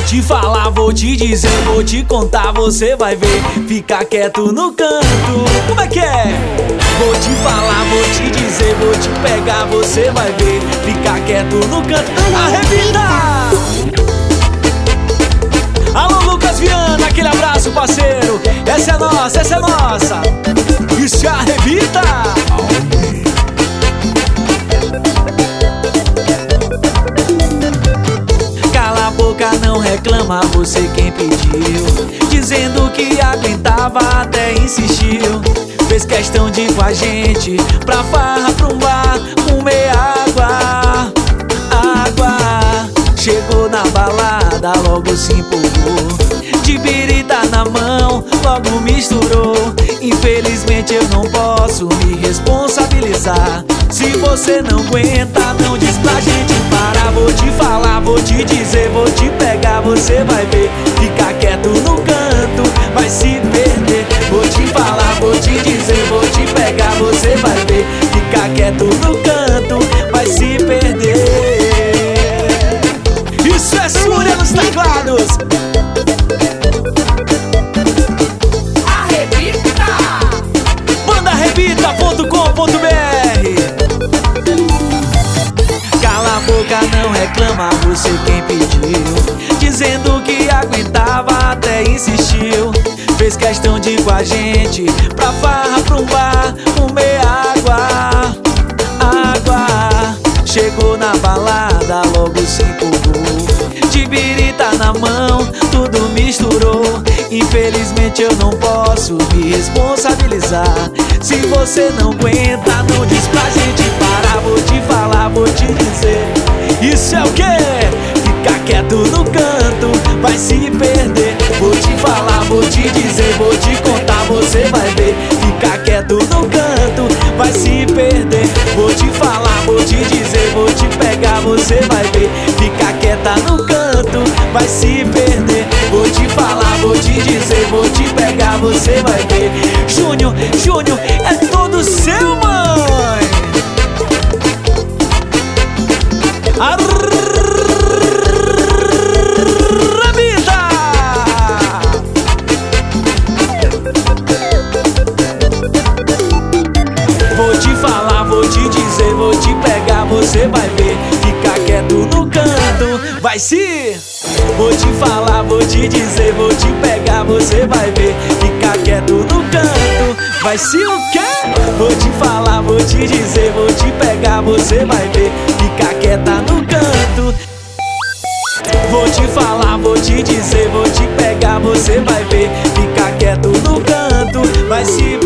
te falar, vou te dizer, vou te contar, você vai ver. Fica quieto no canto. Como é que é? Vou te falar, vou te dizer, vou te pegar, você vai ver. Fica quieto no canto. Arrebita! Alô, Lucas Viana, aquele abraço, parceiro. Essa é nossa, essa é nossa. Isso arrebita! Cala a boca, não reclama, você quem pediu. Dizendo que aguentava, até insistiu. Fez questão de ir com a gente pra farra, pra um bar, comer água. Água. Chegou na balada, logo se empolgou. De birita na mão, logo misturou. Infelizmente eu não posso me responsabilizar. Se você não aguenta, não diz pra gente parar. Vou te falar, vou te dizer, vou te pegar, você vai ver. Fica quieto no canto, vai se perder. Vou te falar, vou te dizer, vou te pegar, você vai ver. Fica quieto no canto, vai se perder. Isso é Súria nos teclados. Arrebita! Bandaarrebita.com.br. Cala a boca, não reclama, você quem pediu. Dizendo que aguentava, até insistiu. Fez questão de ir com a gente pra farra, pra um bar, comer água. Água. Chegou na balada, logo se empolgou. De birita na mão, tudo misturou. Infelizmente eu não posso me responsabilizar. Se você não aguenta, não diz pra gente parar. Vou te falar, vou te dizer. Isso é o quê? Fica quieto no canto, vai se perder. Vou te falar, vou te dizer, vou te contar, você vai ver. Fica quieto no canto, vai se perder. Vou te falar, vou te dizer, vou te pegar, você vai ver. Fica quieta no canto, vai se perder. Vou te falar, vou te dizer, vou te pegar, você vai ver. Júnior, Júnior, é todo seu, mãe. Vou te falar, vou te dizer, vou te pegar, você vai ver. Fica quieto no canto, vai se. Vou te falar, vou te dizer, vou te pegar, você vai ver. Fica quieto no canto, vai se o quê? Vou te falar, vou te dizer, vou te pegar, você vai ver. Fica quieta no canto. Vou te falar, vou te dizer, vou te pegar, você vai ver. Fica quieto no canto, vai se